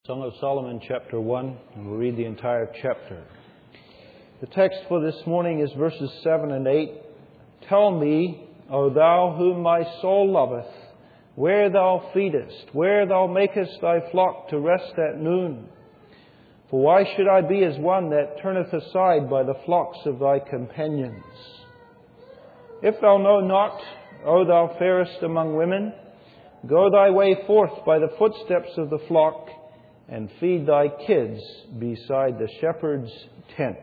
Song of Solomon, chapter 1, and we'll read the entire chapter. The text for this morning is verses 7 and 8. Tell me, O thou whom my soul loveth, where thou feedest, where thou makest thy flock to rest at noon. For why should I be as one that turneth aside by the flocks of thy companions? If thou know not, O thou fairest among women, go thy way forth by the footsteps of the flock, and feed thy kids beside the shepherd's tents.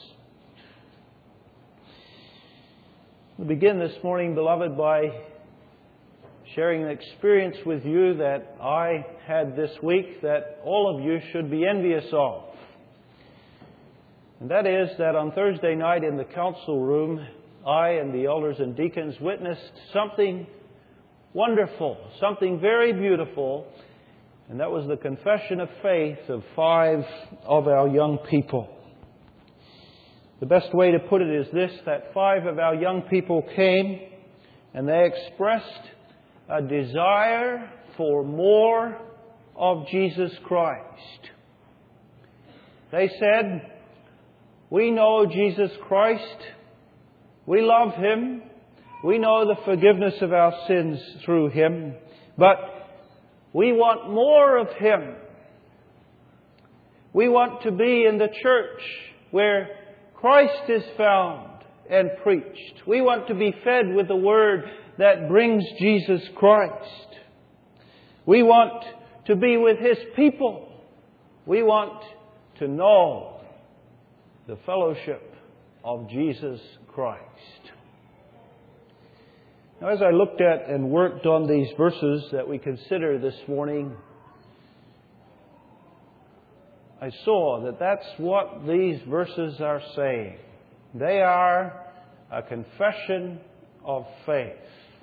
We begin this morning, beloved, by sharing an experience with you that I had this week that all of you should be envious of. And that is that on Thursday night in the council room, I and the elders and deacons witnessed something wonderful, something very beautiful. And that was the confession of faith of 5 of our young people. The best way to put it is this, that 5 of our young people came and they expressed a desire for more of Jesus Christ. They said, we know Jesus Christ, we love Him, we know the forgiveness of our sins through Him, but we want more of Him. We want to be in the church where Christ is found and preached. We want to be fed with the Word that brings Jesus Christ. We want to be with His people. We want to know the fellowship of Jesus Christ. Now, as I looked at and worked on these verses that we consider this morning, I saw that that's what these verses are saying. They are a confession of faith.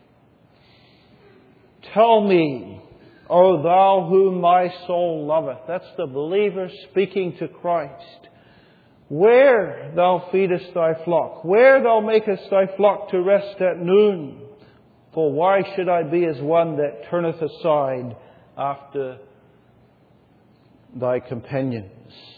Tell me, O thou whom my soul loveth. That's the believer speaking to Christ. Where thou feedest thy flock, where thou makest thy flock to rest at noon. For why should I be as one that turneth aside after thy companions?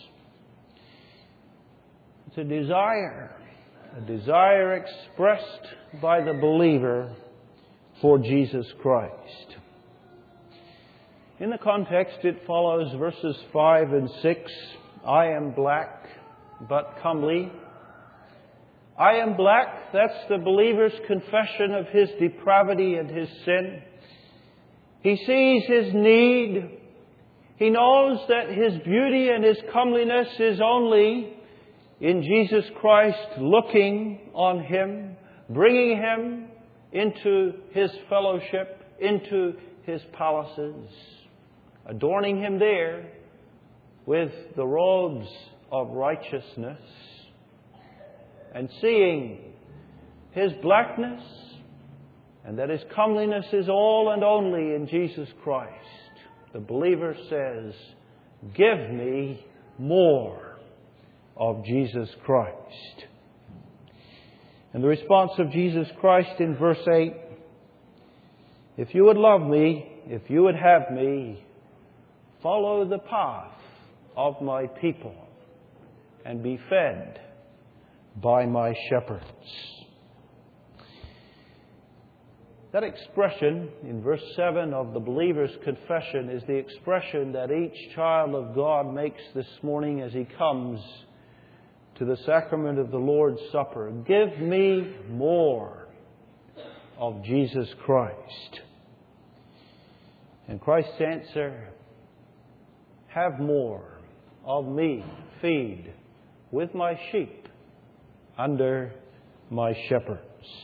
It's a desire expressed by the believer for Jesus Christ. In the context, it follows verses 5 and 6. I am black, but comely. I am black, that's the believer's confession of his depravity and his sin. He sees his need. He knows that his beauty and his comeliness is only in Jesus Christ, looking on Him, bringing Him into His fellowship, into His palaces, adorning Him there with the robes of righteousness, and seeing His blackness and that His comeliness is all and only in Jesus Christ, the believer says, give me more of Jesus Christ. And the response of Jesus Christ in verse 8, if you would love me, if you would have me, follow the path of my people and be fed by my shepherds. That expression in verse 7 of the believer's confession is the expression that each child of God makes this morning as he comes to the sacrament of the Lord's Supper. Give me more of Jesus Christ. And Christ's answer, have more of me, feed with my sheep under my shepherds.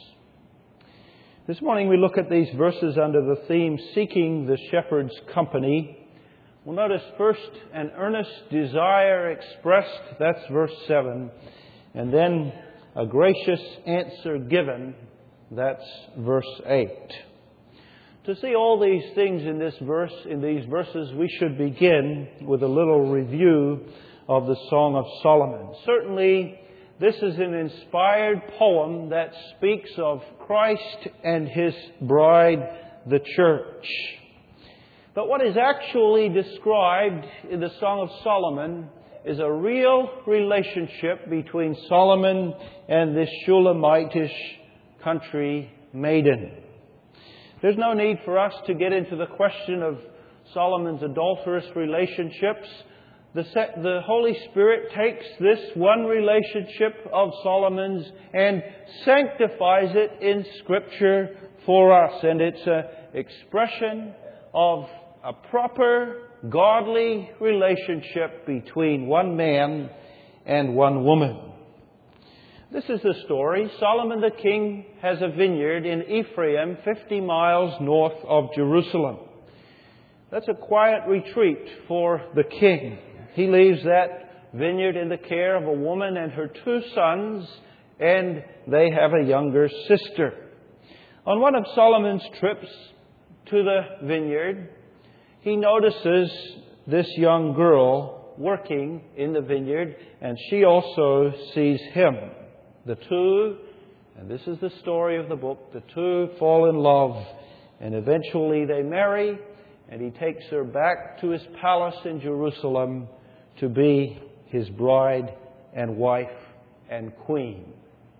This morning we look at these verses under the theme, Seeking the Shepherd's Company. We'll notice first an earnest desire expressed, that's verse 7, and then a gracious answer given, that's verse 8. To see all these things in these verses, we should begin with a little review of the Song of Solomon. Certainly, this is an inspired poem that speaks of Christ and His bride, the church. But what is actually described in the Song of Solomon is a real relationship between Solomon and this Shulamitish country maiden. There's no need for us to get into the question of Solomon's adulterous relationships. The Holy Spirit takes this one relationship of Solomon's and sanctifies it in Scripture for us. And it's an expression of a proper, godly relationship between one man and one woman. This is the story. Solomon the king has a vineyard in Ephraim, 50 miles north of Jerusalem. That's a quiet retreat for the king. He leaves that vineyard in the care of a woman and her 2 sons, and they have a younger sister. On one of Solomon's trips to the vineyard, he notices this young girl working in the vineyard, and she also sees him. The two, and this is the story of the book, the two fall in love, and eventually they marry, and he takes her back to his palace in Jerusalem to be his bride and wife and queen.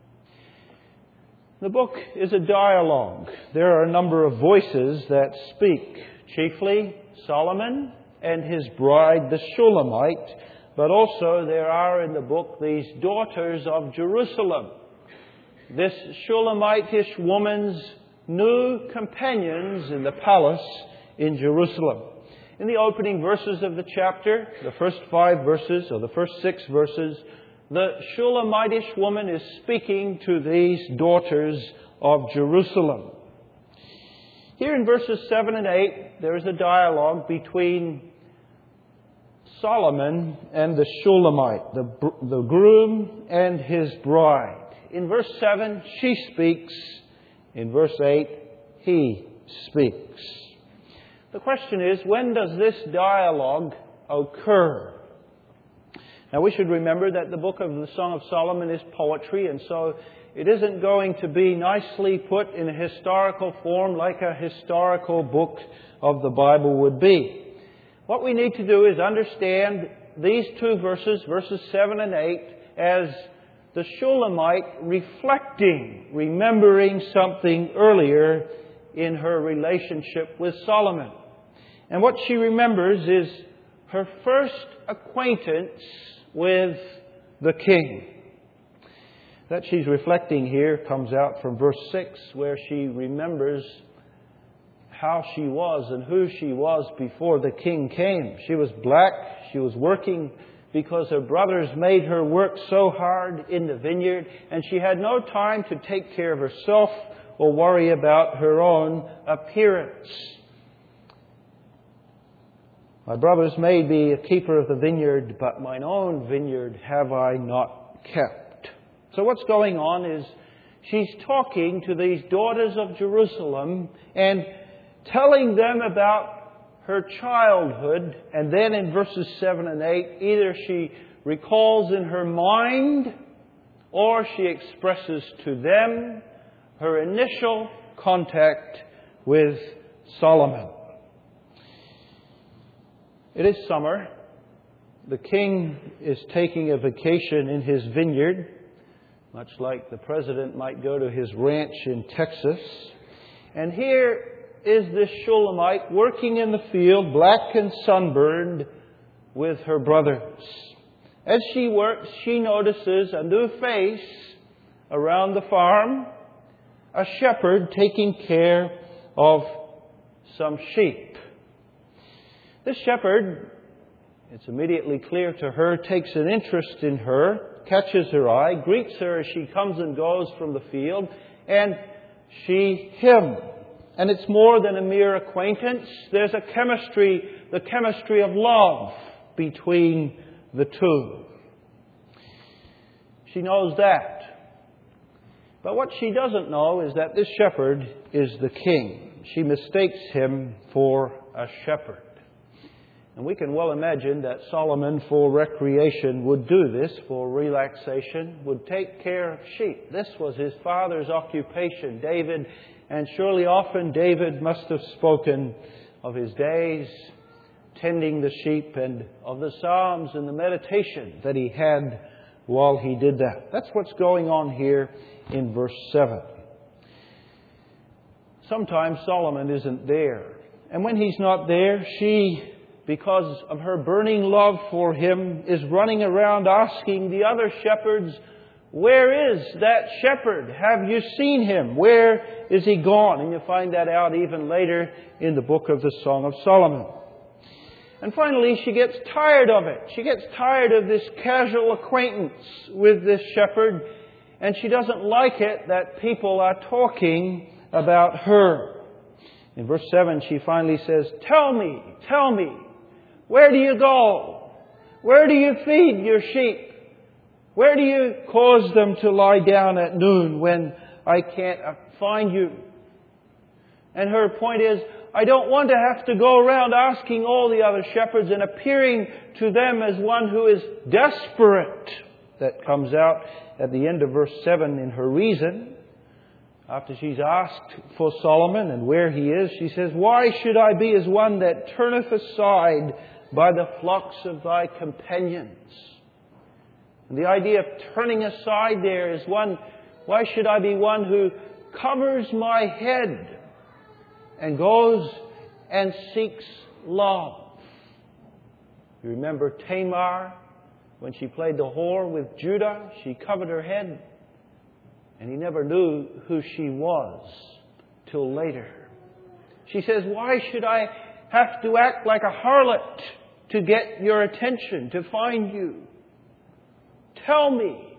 The book is a dialogue. There are a number of voices that speak, chiefly Solomon and his bride, the Shulamite, but also there are in the book these daughters of Jerusalem. This Shulamitish woman's new companions in the palace in Jerusalem. In the opening verses of the chapter, the first 5 verses, or the first 6 verses, the Shulamitish woman is speaking to these daughters of Jerusalem. Here in verses 7 and 8, there is a dialogue between Solomon and the Shulamite, the groom and his bride. In verse 7, she speaks. In verse 8, he speaks. The question is, when does this dialogue occur? Now, we should remember that the book of the Song of Solomon is poetry, and so it isn't going to be nicely put in a historical form like a historical book of the Bible would be. What we need to do is understand these 2 verses, verses 7 and 8, as the Shulamite reflecting, remembering something earlier in her relationship with Solomon. And what she remembers is her first acquaintance with the king. That she's reflecting here comes out from verse 6, where she remembers how she was and who she was before the king came. She was black. She was working because her brothers made her work so hard in the vineyard, and she had no time to take care of herself or worry about her own appearance. My brothers made me a keeper of the vineyard, but mine own vineyard have I not kept. So what's going on is she's talking to these daughters of Jerusalem and telling them about her childhood. And then in verses 7 and 8, either she recalls in her mind or she expresses to them her initial contact with Solomon. It is summer. The king is taking a vacation in his vineyard, much like the president might go to his ranch in Texas. And here is this Shulamite working in the field, black and sunburned, with her brothers. As she works, she notices a new face around the farm, a shepherd taking care of some sheep. This shepherd, it's immediately clear to her, takes an interest in her, catches her eye, greets her as she comes and goes from the field, and she him. And it's more than a mere acquaintance. There's a chemistry, the chemistry of love between the two. She knows that. But what she doesn't know is that this shepherd is the king. She mistakes him for a shepherd. And we can well imagine that Solomon, for recreation, would do this, for relaxation, would take care of sheep. This was his father's occupation, David, and surely often David must have spoken of his days tending the sheep and of the Psalms and the meditation that he had while he did that. That's what's going on here in verse 7. Sometimes Solomon isn't there. And when he's not there, she, because of her burning love for him, is running around asking the other shepherds, "Where is that shepherd? Have you seen him? Where is he gone?" And you find that out even later in the book of the Song of Solomon. And finally, she gets tired of it. She gets tired of this casual acquaintance with this shepherd, and she doesn't like it that people are talking about her. In verse 7, she finally says, tell me, where do you go? Where do you feed your sheep? Where do you cause them to lie down at noon when I can't find you?" And her point is, I don't want to have to go around asking all the other shepherds and appearing to them as one who is desperate. That comes out at the end of verse 7 in her reason. After she's asked for Solomon and where he is, she says, "Why should I be as one that turneth aside by the flocks of thy companions?" And the idea of turning aside there is why should I be one who covers my head and goes and seeks love? You remember Tamar, when she played the whore with Judah, she covered her head, and he never knew who she was till later. She says, "Why should I have to act like a harlot to get your attention, to find you? Tell me,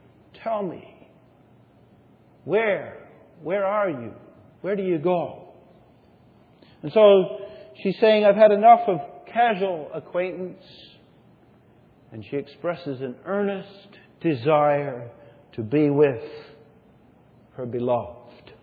where are you? Where do you go?" And so she's saying, I've had enough of casual acquaintance. And she expresses an earnest desire to be with her beloved.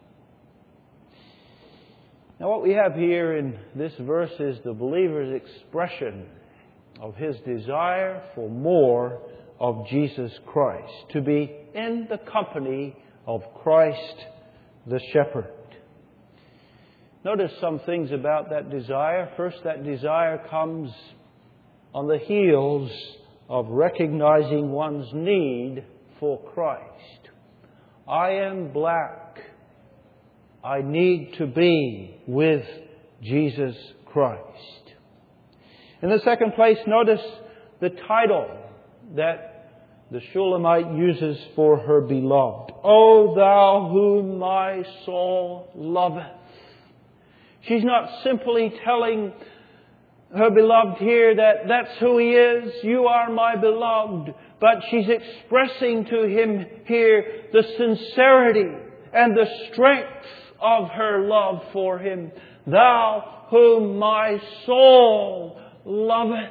Now what we have here in this verse is the believer's expression of his desire for more of Jesus Christ, to be in the company of Christ the Shepherd. Notice some things about that desire. First, that desire comes on the heels of recognizing one's need for Christ. I am black. I need to be with Jesus Christ. In the second place, notice the title that the Shulamite uses for her beloved. "O thou whom my soul loveth." She's not simply telling her beloved here that that's who he is, you are my beloved. But she's expressing to him here the sincerity and the strength of her love for him. "Thou whom my soul loveth."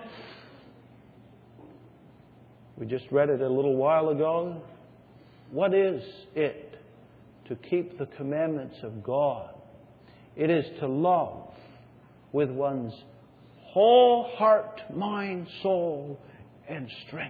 We just read it a little while ago. What is it to keep the commandments of God? It is to love with one's whole heart, mind, soul, and strength.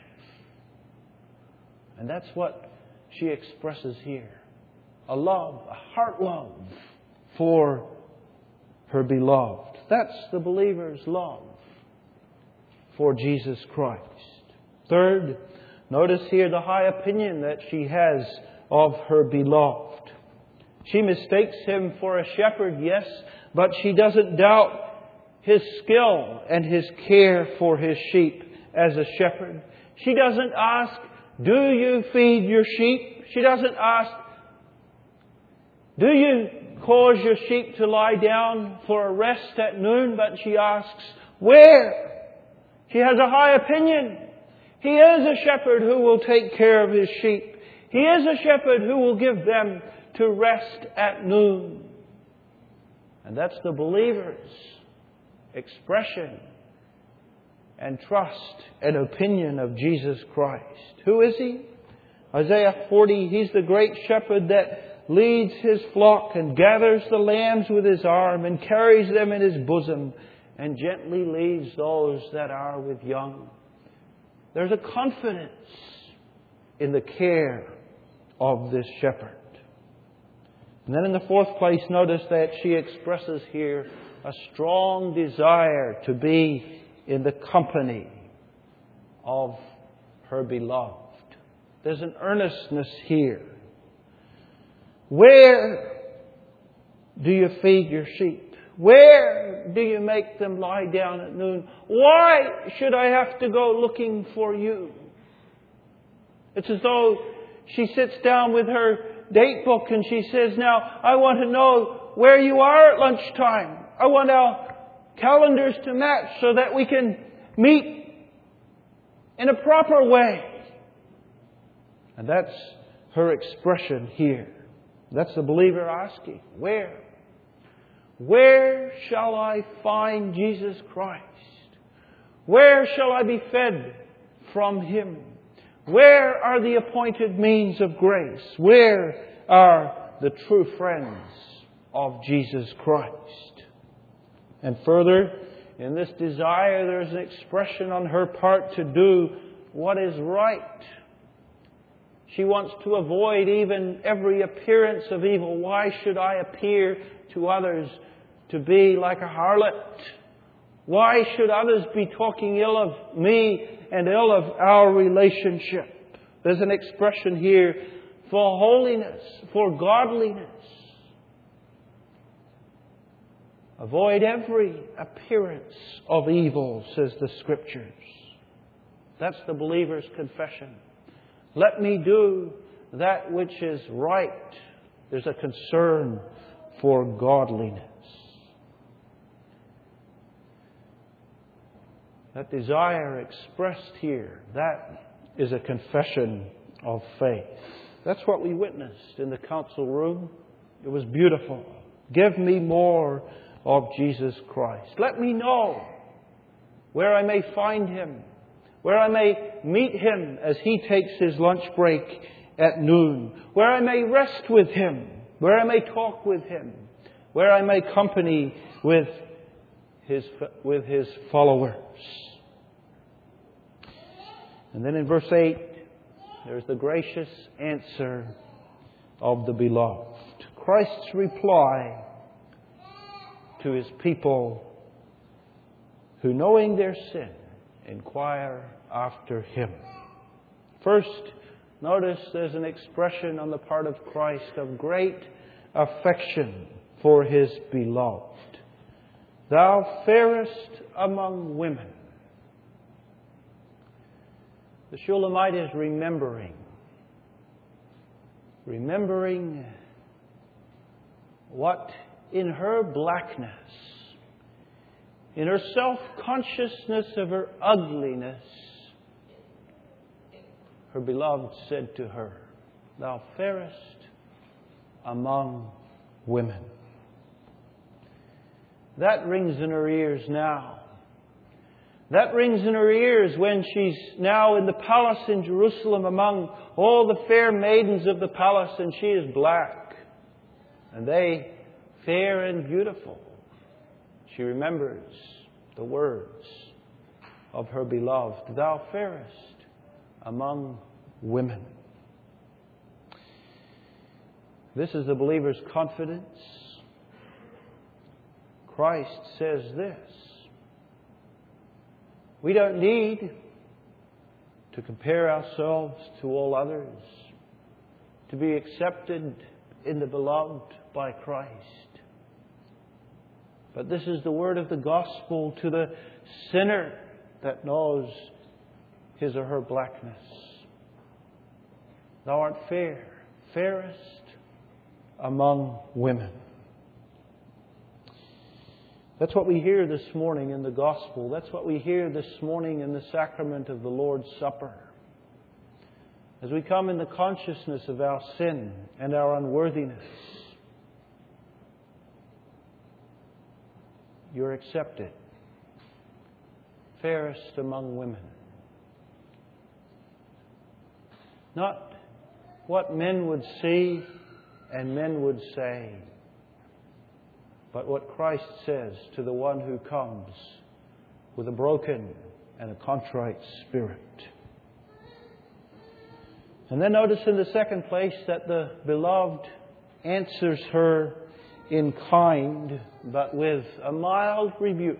And that's what she expresses here. A love, a heart love for her beloved. That's the believer's love for Jesus Christ. Third, notice here the high opinion that she has of her beloved. She mistakes him for a shepherd, yes, but she doesn't doubt his skill and his care for his sheep as a shepherd. She doesn't ask, "Do you feed your sheep?" She doesn't ask, "Do you cause your sheep to lie down for a rest at noon?" But she asks, "Where?" She has a high opinion. He is a shepherd who will take care of his sheep. He is a shepherd who will give them to rest at noon. And that's the believer's expression and trust and opinion of Jesus Christ. Who is he? Isaiah 40, he's the great shepherd that leads his flock and gathers the lambs with his arm and carries them in his bosom and gently leads those that are with young. There's a confidence in the care of this shepherd. And then in the fourth place, notice that she expresses here a strong desire to be in the company of her beloved. There's an earnestness here. Where do you feed your sheep? Where do you make them lie down at noon? Why should I have to go looking for you? It's as though she sits down with her date book and she says, now, I want to know where you are at lunchtime. I want our calendars to match so that we can meet in a proper way. And that's her expression here. That's the believer asking, where? Where shall I find Jesus Christ? Where shall I be fed from Him? Where are the appointed means of grace? Where are the true friends of Jesus Christ? And further, in this desire, there is an expression on her part to do what is right. She wants to avoid even every appearance of evil. Why should I appear to others to be like a harlot? Why should others be talking ill of me and ill of our relationship? There's an expression here for holiness, for godliness. Avoid every appearance of evil, says the Scriptures. That's the believer's confession. Let me do that which is right. There's a concern for godliness. That desire expressed here, that is a confession of faith. That's what we witnessed in the council room. It was beautiful. Give me more of Jesus Christ. Let me know where I may find Him, where I may meet Him as He takes His lunch break at noon, where I may rest with Him, where I may talk with Him, where I may company with His followers. And then in verse 8, there's the gracious answer of the beloved. Christ's reply to His people who, knowing their sin, inquire after Him. First, notice there's an expression on the part of Christ of great affection for His beloved. Thou fairest among women. The Shulamite is remembering what in her blackness, in her self-consciousness of her ugliness, her beloved said to her, Thou fairest among women. That rings in her ears now. That rings in her ears when she's now in the palace in Jerusalem among all the fair maidens of the palace, and she is black, and they fair and beautiful. She remembers the words of her beloved, Thou fairest among women. This is the believer's confidence. Christ says this. We don't need to compare ourselves to all others, to be accepted in the beloved by Christ. But this is the word of the gospel to the sinner that knows his or her blackness. Thou art fair, fairest among women. That's what we hear this morning in the gospel. That's what we hear this morning in the sacrament of the Lord's Supper. As we come in the consciousness of our sin and our unworthiness, you're accepted, fairest among women. Not what men would see and men would say, but what Christ says to the one who comes with a broken and a contrite spirit. And then notice in the second place that the beloved answers her in kind, but with a mild rebuke.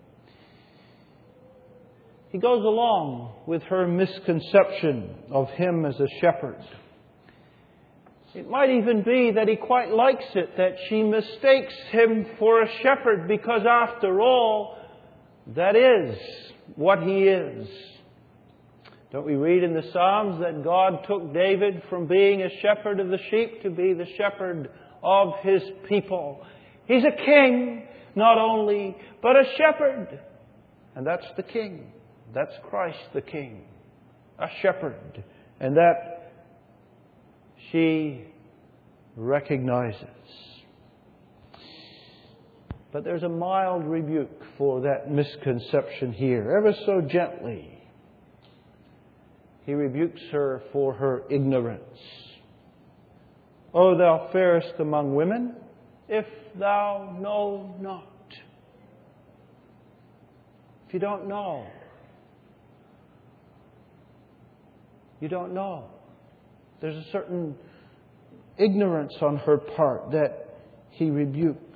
He goes along with her misconception of him as a shepherd. It might even be that he quite likes it that she mistakes him for a shepherd, because after all, that is what he is. Don't we read in the Psalms that God took David from being a shepherd of the sheep to be the shepherd of His people? He's a king, not only, but a shepherd. And that's the King. That's Christ the King. A shepherd. And that she recognizes. But there's a mild rebuke for that misconception here, ever so gently. He rebukes her for her ignorance. O thou fairest among women, if thou know not. If you don't know, you don't know. There's a certain ignorance on her part that he rebukes.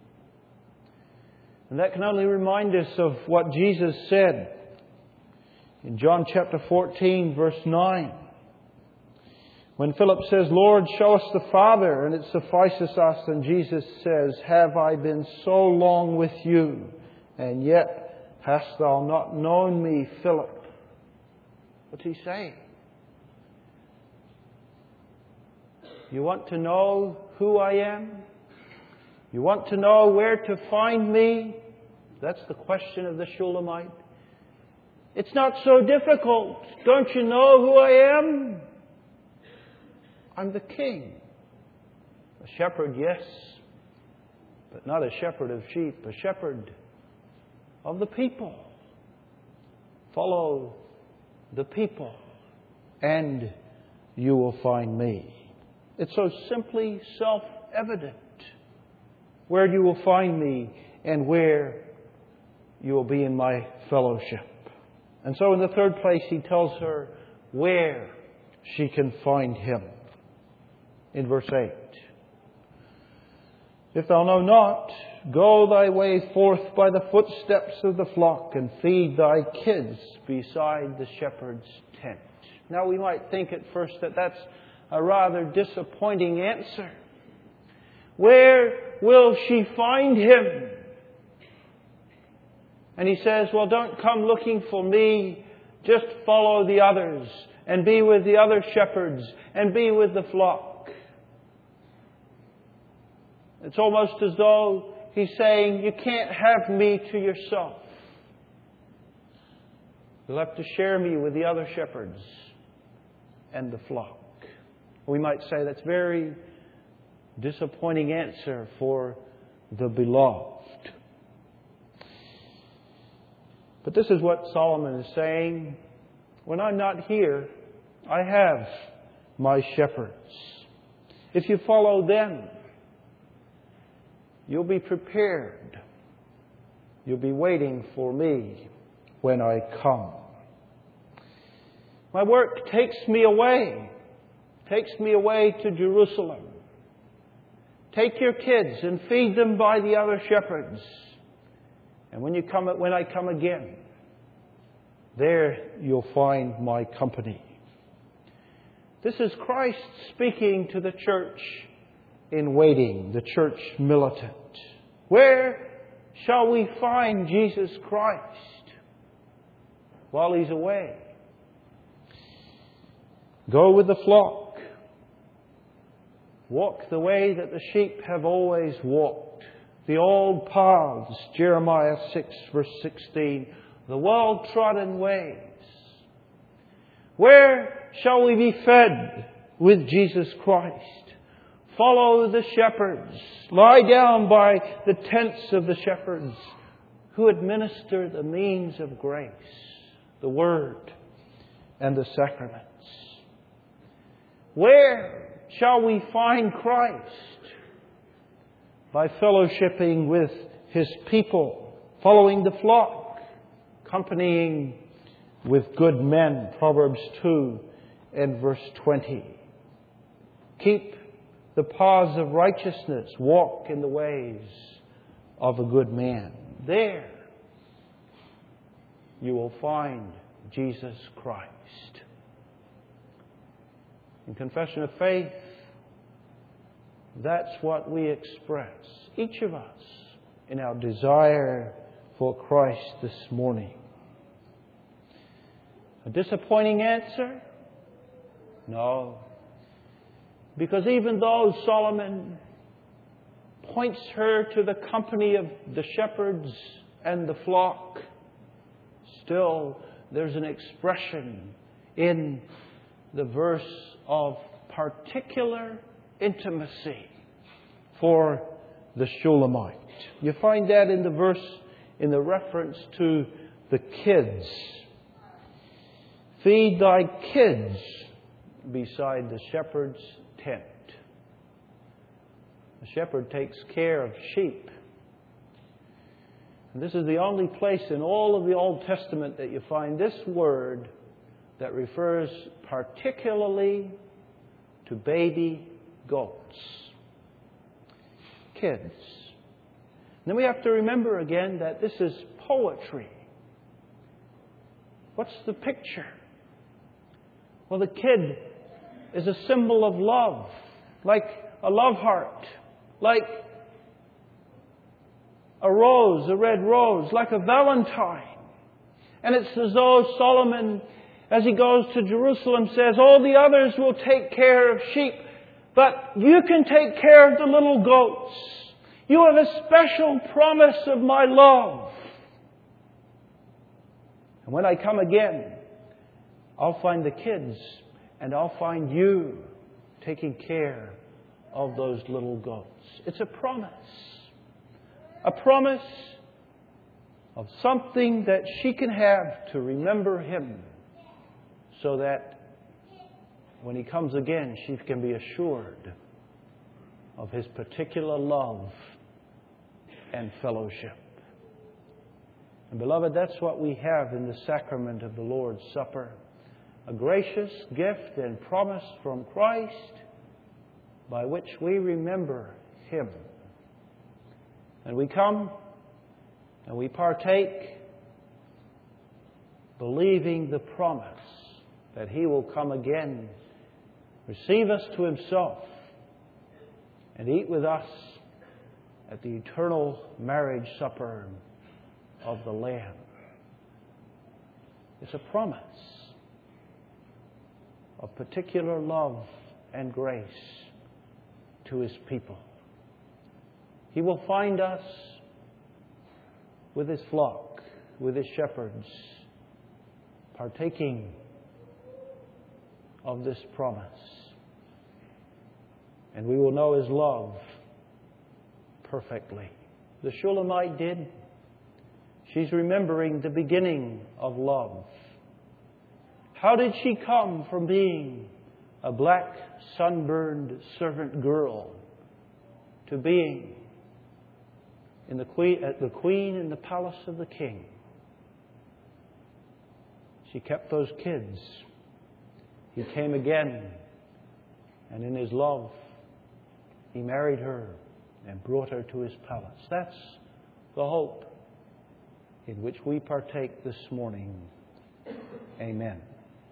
And that can only remind us of what Jesus said in John chapter 14, verse 9. When Philip says, Lord, show us the Father, and it suffices us. And Jesus says, have I been so long with you, and yet hast thou not known me, Philip? What's he saying? You want to know who I am? You want to know where to find me? That's the question of the Shulamite. It's not so difficult. Don't you know who I am? I'm the King. A shepherd, yes, but not a shepherd of sheep, a shepherd of the people. Follow the people, and you will find me. It's so simply self-evident where you will find me and where you will be in my fellowship. And so in the third place, he tells her where she can find him. In verse 8. If thou know not, go thy way forth by the footsteps of the flock, and feed thy kids beside the shepherd's tent. Now we might think at first that that's a rather disappointing answer. Where will she find him? And he says, well, don't come looking for me. Just follow the others and be with the other shepherds and be with the flock. It's almost as though he's saying, you can't have me to yourself. You'll have to share me with the other shepherds and the flock. We might say that's a very disappointing answer for the beloved. But this is what Solomon is saying. When I'm not here, I have my shepherds. If you follow them, you'll be prepared. You'll be waiting for me when I come. My work takes me away to Jerusalem. Take your kids and feed them by the other shepherds. And when I come again, there you'll find my company. This is Christ speaking to the church in waiting, the church militant. Where shall we find Jesus Christ while He's away? Go with the flock. Walk the way that the sheep have always walked. The old paths, Jeremiah 6 verse 16, the well-trodden ways. Where shall we be fed with Jesus Christ? Follow the shepherds. Lie down by the tents of the shepherds who administer the means of grace, the Word and the sacraments. Where shall we find Christ? By fellowshipping with His people, following the flock, accompanying with good men, Proverbs 2 and verse 20. Keep the paths of righteousness. Walk in the ways of a good man. There you will find Jesus Christ. In confession of faith, that's what we express, each of us, in our desire for Christ this morning. A disappointing answer? No. Because even though Solomon points her to the company of the shepherds and the flock, still there's an expression in the verse of particular intimacy for the Shulamite. You find that in the verse, in the reference to the kids. Feed thy kids beside the shepherd's tent. The shepherd takes care of sheep. And this is the only place in all of the Old Testament that you find this word that refers particularly to baby goats. Kids. And then we have to remember again that this is poetry. What's the picture? Well, the kid is a symbol of love, like a love heart, like a rose, a red rose, like a valentine. And it's as though Solomon, as he goes to Jerusalem, says, all the others will take care of sheep, but you can take care of the little goats. You have a special promise of my love. And when I come again, I'll find the kids and I'll find you taking care of those little goats. It's a promise. A promise of something that she can have to remember Him, so that when He comes again, she can be assured of His particular love and fellowship. And beloved, that's what we have in the sacrament of the Lord's Supper. A gracious gift and promise from Christ by which we remember Him. And we come and we partake, believing the promise that He will come again, receive us to Himself, and eat with us at the eternal marriage supper of the Lamb. It's a promise of particular love and grace to His people. He will find us with His flock, with His shepherds, partaking of this promise. And we will know His love perfectly. The Shulamite did. She's remembering the beginning of love. How did she come from being a black, sunburned servant girl to being the queen in the palace of the king? She kept those kids. He came again, and in His love, He married her and brought her to His palace. That's the hope in which we partake this morning. Amen.